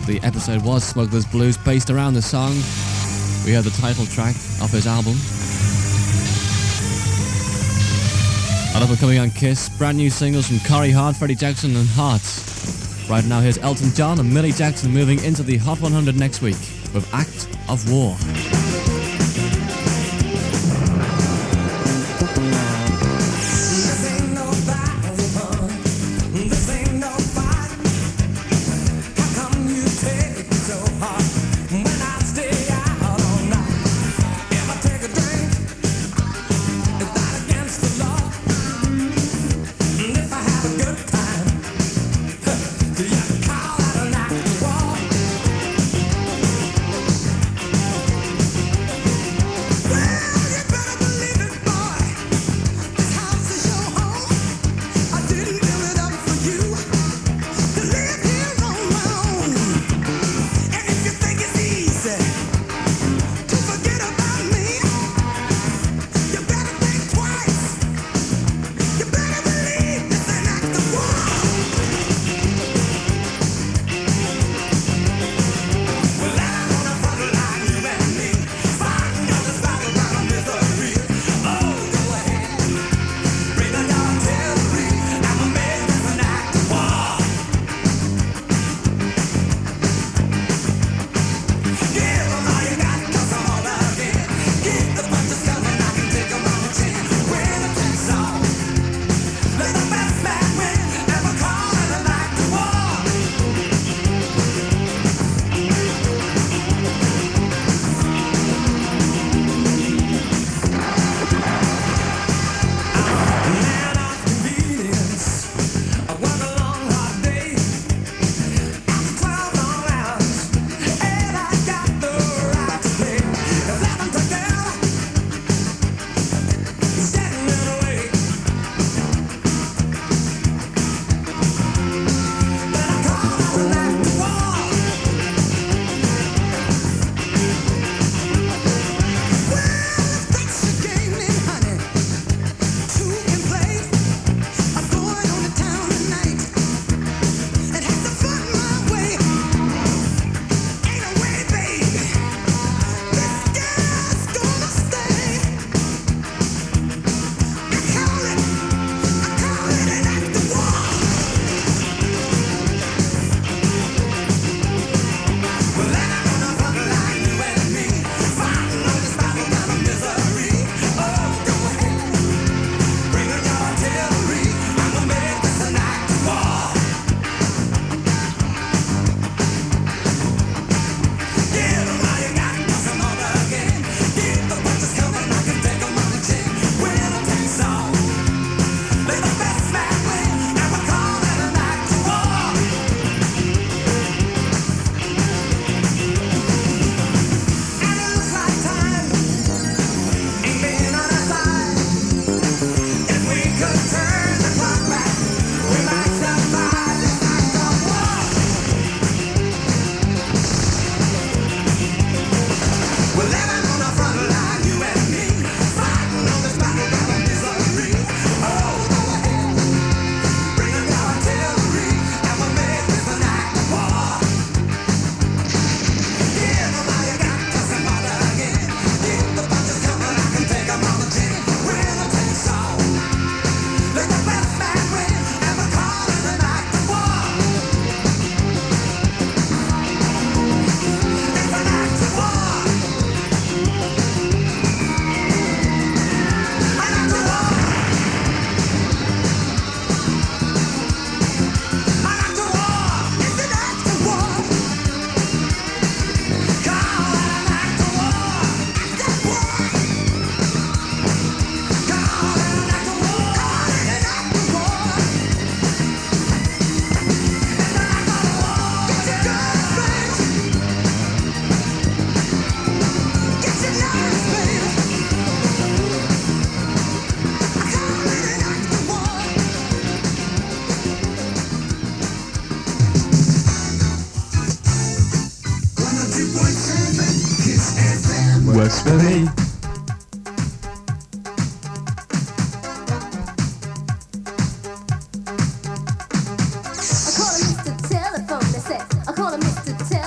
The episode was Smuggler's Blues, based around the song. We heard the title track off his album. Another coming on Kiss, brand new singles from Corey Hart, Freddie Jackson and Hearts. Right now here's Elton John and Millie Jackson moving into the Hot 100 next week with Act of War. Works for me. I call him Mr. Telephone, they say. I call him Mr. Telephone.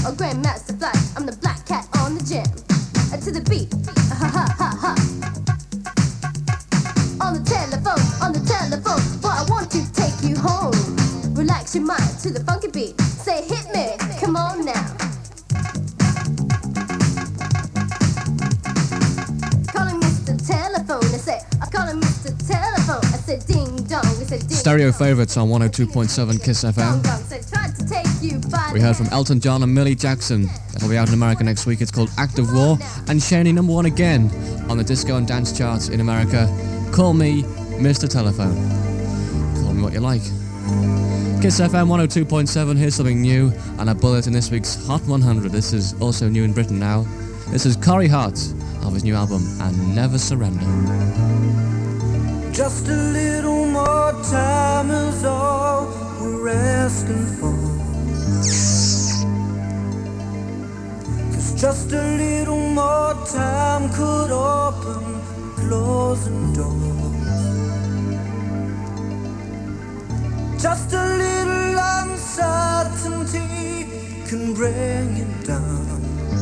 or Grandmaster Flash. I'm the black cat on the jam. To the beat, ha ha ha ha. On the telephone, boy, I want to take you home. Relax your mind to the funky beat. Say, hit me, come on now. Calling Mr. Telephone, I say, I'm calling Mr. Telephone. I said, ding dong, I said, ding Stereo dong. favourites on 102.7 Kiss FM. Dong dong, said, tried to take you by We the heard from Elton John and Millie Jackson. That'll be out in America next week. It's called Act of War. And Shani #1 again on the disco and dance charts in America. Call me Mr. Telephone. Call me what you like. Kiss FM 102.7. Here's something new and a bullet in this week's Hot 100. This is also new in Britain now. This is Corey Hart of his new album, And Never Surrender. Just a little more time is all we're asking for. 'Cause just a little more time could open closing doors. Just a little uncertainty can bring it down.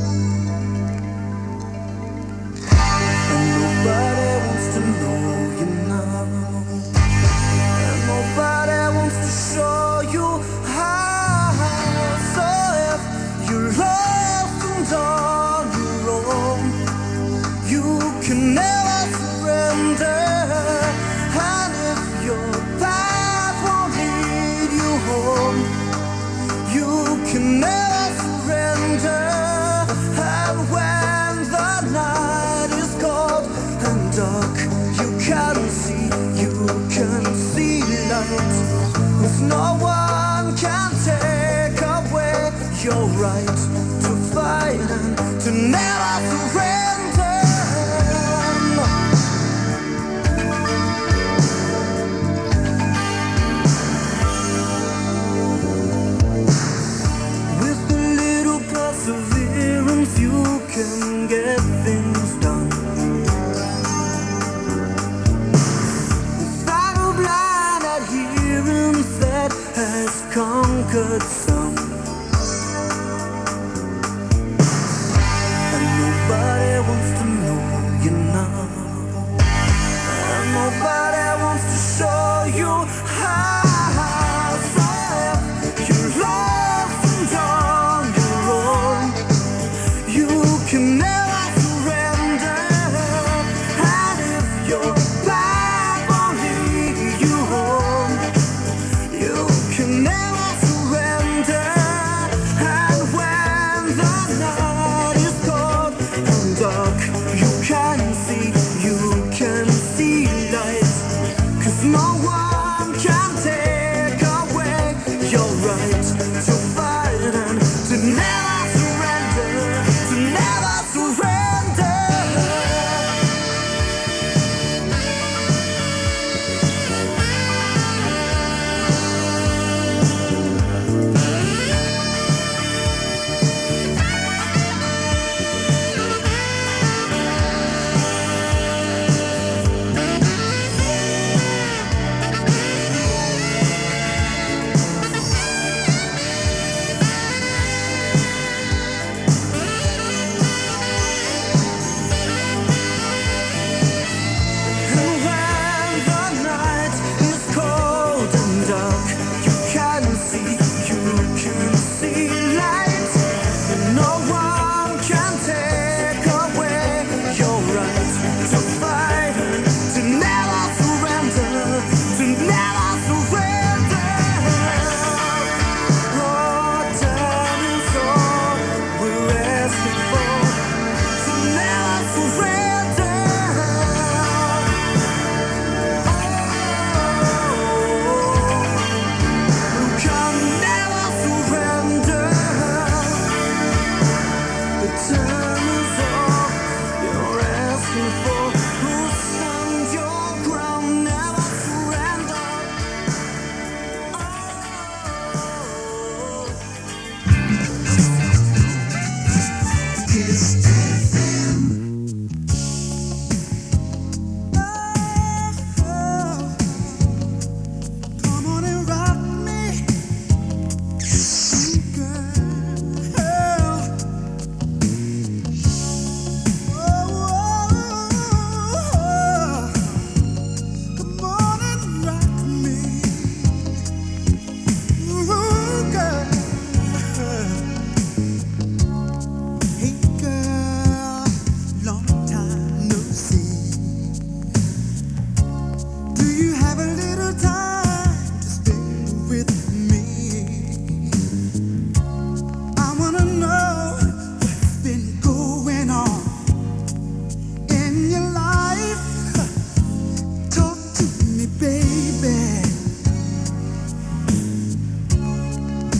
And nobody wants to know you now. And nobody wants to show you how. So if you're lost and on your own, you can never surrender. And if your path won't lead you home, you can never surrender. And when the night is cold and dark, you can see light. 'Cause no one can take away your right to fight and to never surrender. With a little perseverance, you can get things done. Without a blind adherence that has conquered some. And nobody wants to know you now. And nobody wants to show you how. So if you're lost and on your own, you can never surrender. And if your back won't lead you home, you can never surrender. And when the night is cold and dark, you can see light. 'Cause no one can take away your right to fight and to never surrender, to never surrender.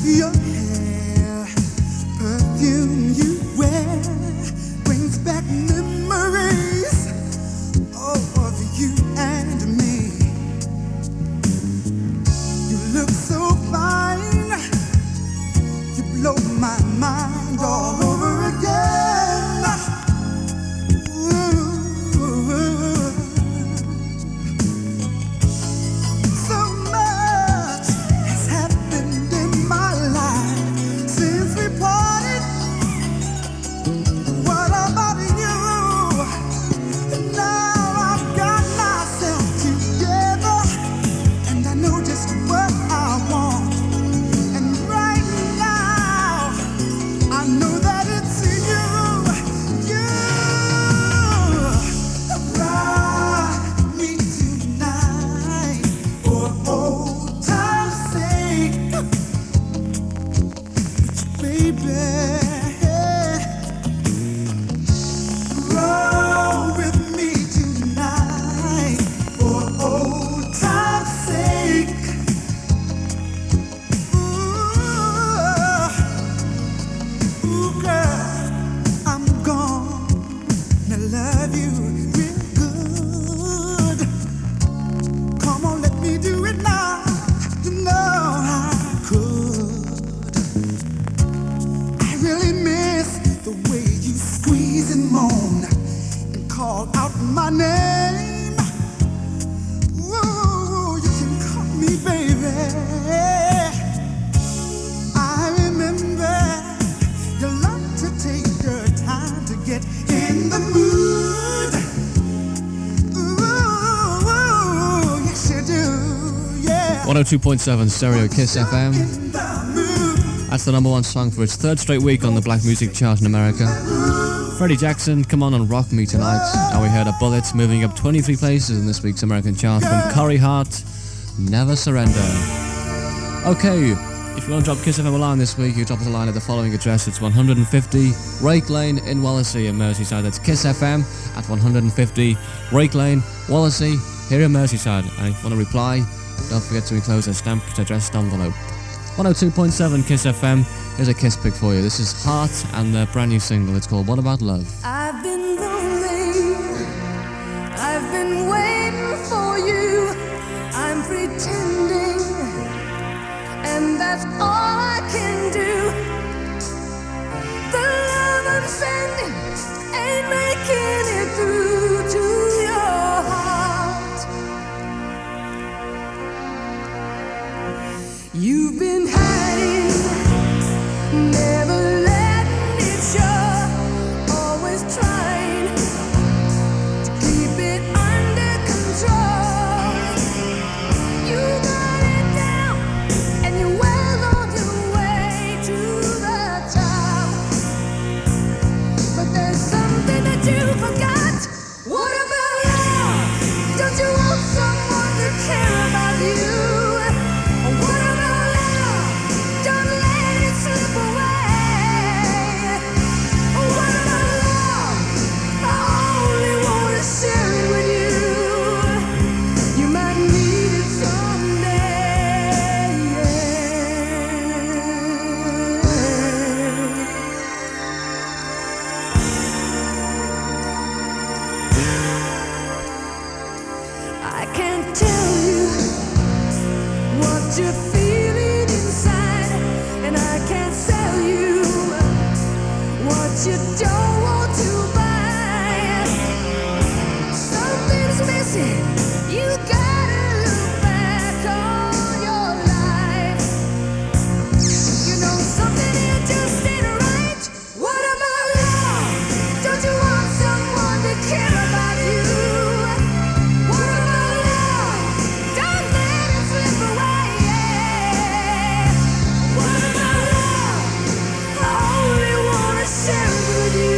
Your hair, perfume you wear brings back memories of you and me. You look so fine, you blow my mind all over again. So much has happened in my life since we parted. What about you? Now I've got myself together, and I know just what I want. And right now, I know that it's you. Ride me tonight for old time's sake, baby. Roll with me tonight for old time's sake. Ooh, girl, I'm gonna love you real good. Come on, let me do it now. You know I could. I really miss the way you squeeze and moan and call out my name. Ooh, you can call me baby. I remember you like to take your time to get in the mood. Ooh, yes you do, yeah. 102.7 Stereo Kiss FM. In the mood. That's the number one song for its third straight week on the black music chart in America. Freddie Jackson, Come On and Rock Me Tonight. And we heard a Bullets moving up 23 places in this week's American chart from Corey Hart, Never Surrender. Okay, if you want to drop Kiss FM a line this week, you drop us a line at the following address. It's 150 Rake Lane in Wallasey in Merseyside. That's Kiss FM at 150 Rake Lane, Wallasey, here in Merseyside. And if you want to reply, don't forget to enclose a stamped addressed envelope. 102.7 Kiss FM. Here's a Kiss pick for you. This is Heart and their brand new single. It's called What About Love? I've been lonely. I've been waiting for you. I'm pretending, and that's all I can do. The love I'm sending ain't making it through to your heart. You've been hiding, never letting it show, always trying to keep it under control. You got it down, and you're well on your way to the top. But there's something that you forgot. What about love? Don't you want someone to care about you? What about love? Don't let it slip away. What about love? I only wanna share it with you. You might need it someday. I can't tell you what you're feeling inside, and I can't sell you what you don't want to buy. Something's missing. You gotta look back on your life. You know something here just ain't right. What about love? Don't you want someone to care about you? What about love? Don't let it slip away. What about love? I only wanna share it with you.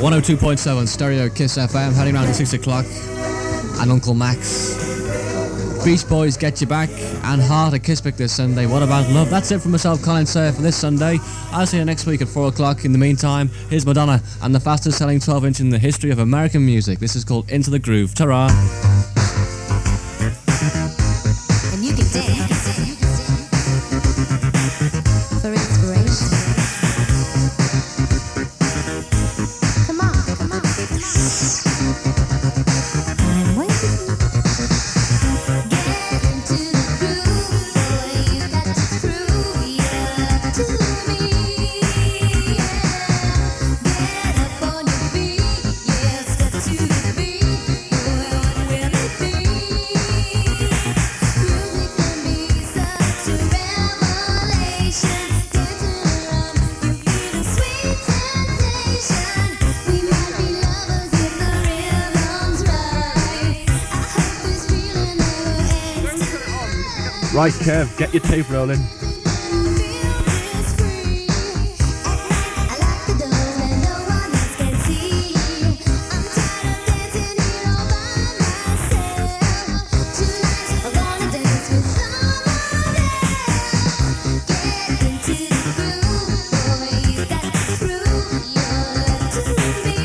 102.7 Stereo Kiss FM, heading around to 6 o'clock. And Uncle Max. Beach Boys, Get You Back, and Heart at Kiss Pick this Sunday. What About Love? That's it from myself, Colin Sayer, for this Sunday. I'll see you next week at 4 o'clock. In the meantime, here's Madonna and the fastest selling 12-inch in the history of American music. This is called Into the Groove. Ta-ra! And you can dance for inspiration. Come on, come on. I'm waiting. Get into the groove, boy. You got to prove your love to me. Get up on your feet, yeah, step to the beat. Boy, what will it be? Music can be such a revelation. Dancing around, you feel a sweet sensation. We might be lovers if the rhythm's right. I hope this feeling never ends tonight. Right, Kev, get your tape rolling. Feel this free. At night, I lock the doors where no one else can see. I'm tired of dancing here all by myself. Tonight, I wanna dance with someone else. Get into the groove, boy. You got to prove your love to me.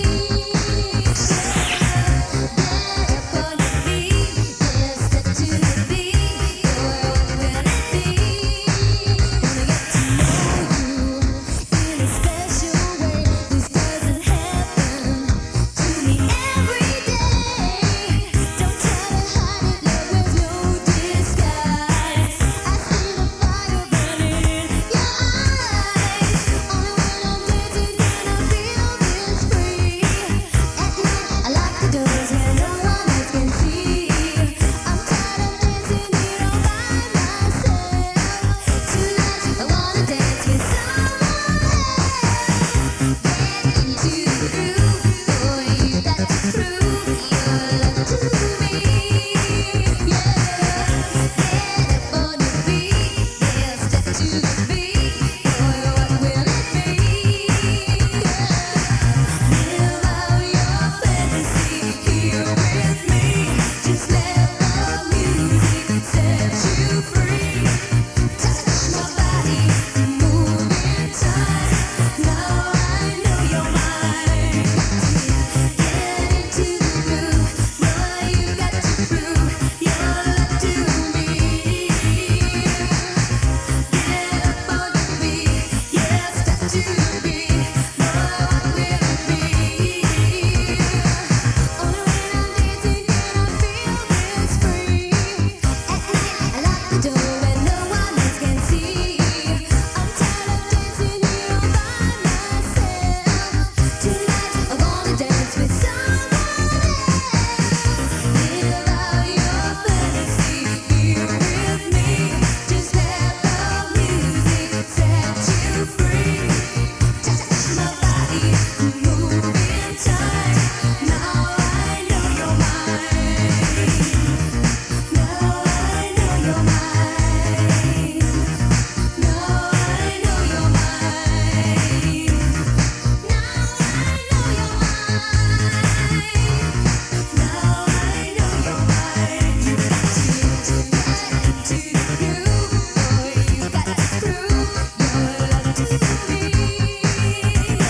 Get up on your feet, yeah, step to the beat. Boy, what will it be? Wanna get to know you in a special way. This doesn't happen to me every day. Don't try to hide it, love with no disguise. I see the fire burning in your eyes. Only when I'm dancing can I feel this free. At night, I lock the doors where no one else can see. I'm tired of dancing here all by myself. Tonight, I wanna dance with someone else. Get into the groove, boy. You got to prove your love to me. Yeah, get up on your feet, yeah, step to the beat. Boy, what will it be? Live out your fantasy here with me. Just let the music set you free. Touch my body, move in time. Now I know you're mine. Get into the groove, boy. You got to prove your love to me. Get up on your feet, yeah, step to the beat. Boy, what will it be? Only when I'm dancing can I feel this free. At night, I lock the door where no one else can see. I'm tired of dancing here all by myself. Tonight, I wanna dance with someone else. Live out your fantasy here with me. Just let the music set you free. Touch my body, move in time. Now I know you're mine. Now I know you're mine. Now I know you're mine. Now I know you're mine. Now I know you're mine. You got to get into the groove, boy. You got to prove your love to me. Get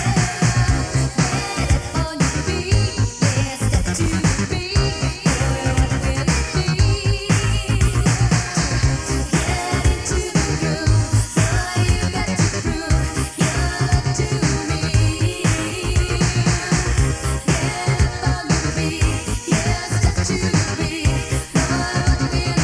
up on your feet, yeah, step to the beat. Boy, what will it be? Get into the groove, boy. You got to prove your love to me. Get up on your feet, yeah, step to the beat. Boy, what will it be?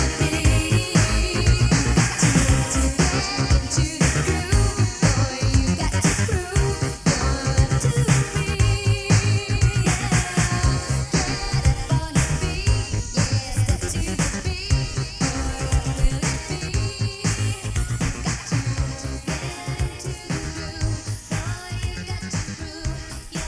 To get into the groove, boy. You got to prove your love to me. Get up on your feet, yeah, step to the beat. Boy, what will it be? Got to get into the groove, boy. You got to prove your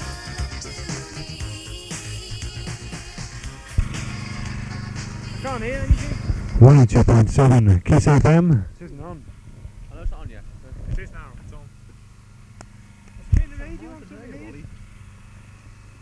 love to me. Can't hear anything. 102.7 Kiss FM. It isn't on. I know it's not on yet. It is now. It's on. Let's turn the radio on. Turn the radio.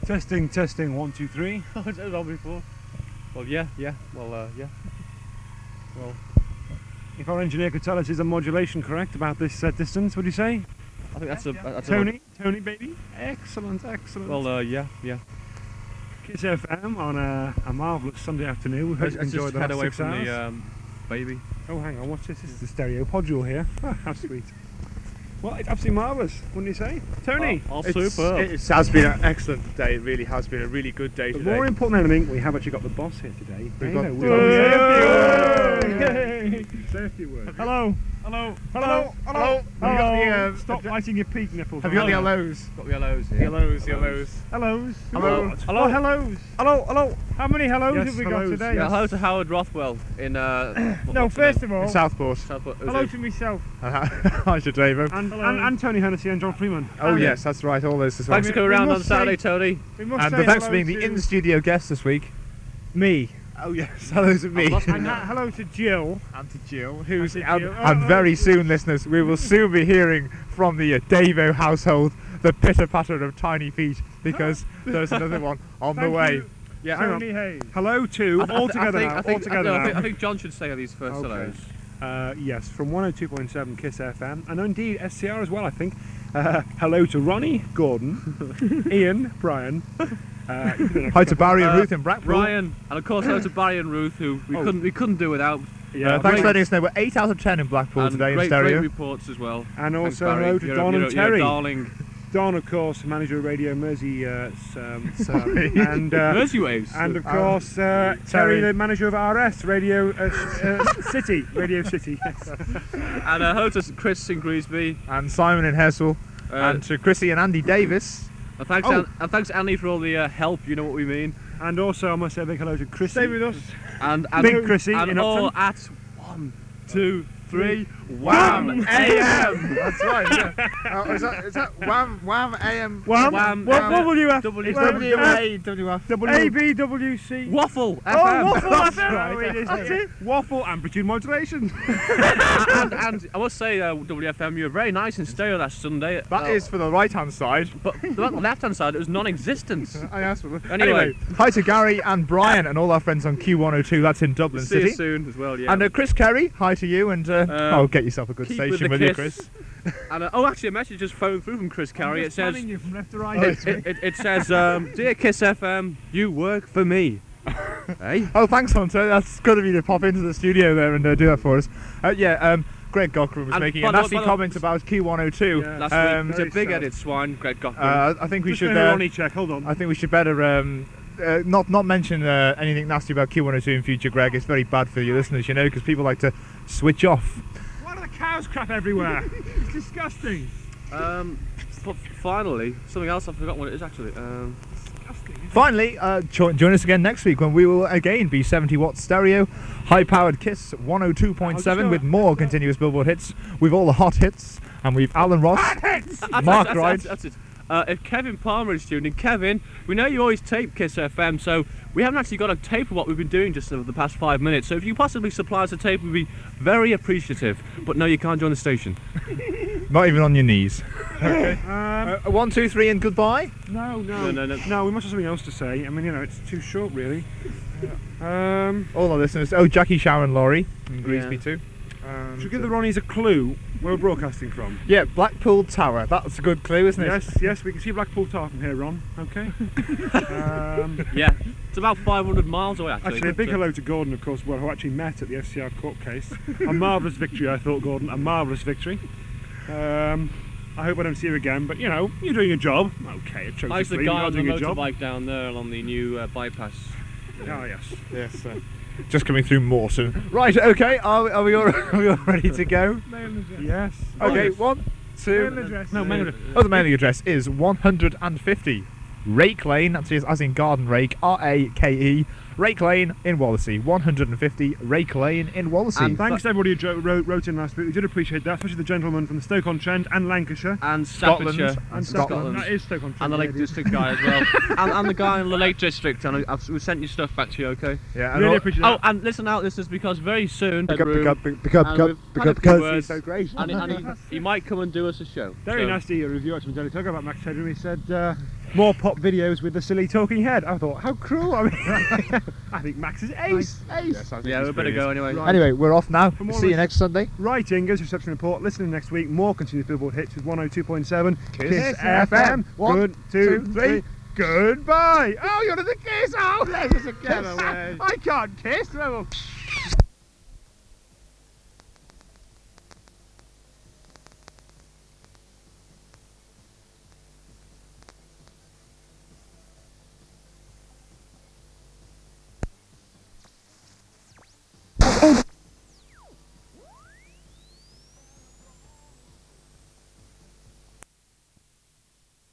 Testing, testing, 1, 2, 3. I said it on before. Well, yeah. Well, yeah. Well, If our engineer could tell us, is the modulation correct about this distance, would you say? I think that's a Tony, baby? Excellent, excellent. Well, yeah. Kiss FM on a marvellous Sunday afternoon. We hope you Let's enjoyed just the head last away 6 from hours. the baby. Oh, hang on, what's this? This is the stereo podule here. How sweet. Well, it's absolutely marvellous, wouldn't you say? Tony! All It superb. has been an excellent day. It really has been a really good day But today. more important than anything, we have actually got the boss here today. We've Davo, got- we've got the safety word. Hello. Hello. Hello. Hello. Have you got the, Stop lighting your peak nipples. have you got the Hello. yellows? Got the yellows here. Yellows. Hellos. Hello. Hello. Hellos. Hello. How many hellos Yes, have we hellos. got today? Yeah, hello to Howard Rothwell in No, first of all, In Southport. hello to myself Hi, Davo. And Tony Hennessy and John Freeman. Oh yes, that's right. All those as well. Thanks for coming around on must say- Saturday, Tony. we must And say thanks for hello being the to in-studio guest this week. me Oh yes, hello to me. and hello to Jill. And to Jill, who's And to and, Jill. and very soon, listeners, we will soon be hearing from the Davo household the pitter-patter of tiny feet, because there's another one on the Thank way. you, Yeah, Hang on. Tony Hayes. Hello to all together now. All together now. I think John should say these first Okay. hellos. Yes, from 102.7 Kiss FM, and indeed SCR as well, I think. Hello to Ronnie, Gordon, Ian, Brian. Hi to Barry and Ruth in Blackpool. Brian, and of course hello to Barry and Ruth, who we couldn't do without. Yeah, Thanks great. for letting us know. We're 8 out of 10 in Blackpool And today in great stereo. reports as well. And Thanks, also Barry. hello to You're a- Don you're and a- you're a Terry. darling. Don, of course, manager of Radio Mersey, Sorry. and Mersey Waves. and of course Terry, the manager of RS Radio City, Radio City. And hello to Chris in Greasby. And Simon in Hessel. Uh, And to Chrissy and Andy Davis. and thanks, Oh. and thanks Annie for all the help. You know what we mean. And also, I must say a big hello to Chrissy. Stay with us. And Big Chrissy and in all Upton. at 1, 2, 3, Wham AM. That's right. Yeah. Is that Wham AM? Wham. What will you have? W- WAWF. ABWC. Waffle FM. Oh, Waffle That's FM. right. Oh, it is. That's it. Waffle amplitude modulation. and I must say, WFM, you were very nice in stereo last Sunday. That is for the right-hand side. But the left-hand side, it was non-existent. I asked for the... Anyway. Hi to Gary and Brian and all our friends on Q102. That's in Dublin See you City. soon as well, yeah. And Chris Kerry, hi to you, and get yourself a good keep with station the with you, kiss. Chris. And actually, a message just phoned through from Chris Carey. It says, Panning you from left to right. it says, dear Kiss FM, you work for me. Hey. Oh, thanks, Hunter. That's good of you to pop into the studio there and do that for us. Greg Gockram was And making by a the- nasty by the- comment about Q102. Yeah. Last week, very he's a big-headed sad. swine, Greg Gockman. I think we Just should. doing a Ronnie check. Hold on. I think we should better not mention anything nasty about Q102 in future, Greg. It's very bad for your listeners, you know, because people like to switch off. Why do the cows crap everywhere? It's disgusting. But finally, something else, I forgot what it is actually. Finally, join us again next week when we will again be 70 watt stereo, high powered Kiss 102.7 with more continuous Billboard hits, with all the hot hits, and we've Alan Ross, Mark Wright. That's it. If Kevin Palmer is tuning, Kevin, we know you always tape Kiss FM, so we haven't actually got a tape of what we've been doing just over the past 5 minutes. So if you possibly supply us a tape, we'd be very appreciative. But no, you can't join the station. Not even on your knees. Um, 1, 2, 3 and goodbye. no, No. we must have something else to say. I mean, you know, it's too short, really. All our listeners. Oh, Jackie, Sharon, Laurie in Greasby Yeah. too. Should we give the Ronnies a clue where we're broadcasting from? Yeah, Blackpool Tower. That's a good clue, isn't it? Yes, we can see Blackpool Tower from here, Ron. Okay. Yeah, it's about 500 miles away actually. Actually, a big but, hello to Gordon, of course, well, who actually met at the FCR court case. A marvellous victory, I thought, Gordon. A marvellous victory. I hope I don't see you again, but you know, you're doing your job. Okay, How's the atrociously, guy you're on the doing your job. motorbike down there along the new bypass? Oh, yes. Yes. Just coming through Mawson. Right. Okay. Are we all ready to go? Yes. Okay. yes. 1, 2. Mail address. No, mail address. Oh, the mailing address is 150 Rake Lane. That's as in garden rake. RAKE. Rake Lane in Wallasey. 150 Rake Lane in Wallasey. And thanks to everybody who wrote in last week. We did appreciate that, especially the gentleman from the Stoke-on-Trent and Lancashire. And Scotland. Staffordshire. And Scotland. That is Stoke-on-Trent. And the Lake yeah, it is. District guy as well. and the guy in the Lake District. And we sent your stuff back to you, okay? yeah. And Really all- appreciate Oh, that. and listen out, this is because very soon. pick up, Bedroom, pick up, pick up, and pick up, we've pick had up, a few because words, he's so great. and he might come and do us a show. Very So- nasty review actually from Danny Tugger about Max Headroom. He said, more pop videos with the silly talking head. I thought, how cruel. I mean, I think Max is ace. Ace. Yeah, we better go anyway. Anyway, we're off now. For more See you res- next Sunday. Right, Ingers, reception report. Listening next week. More continuous Billboard hits with 102.7 Kiss FM. FM. 1, 2, 3. 3. Goodbye. Oh, you wanted to kiss? Oh, Yes, it's a kiss. I can't kiss. Oh, well.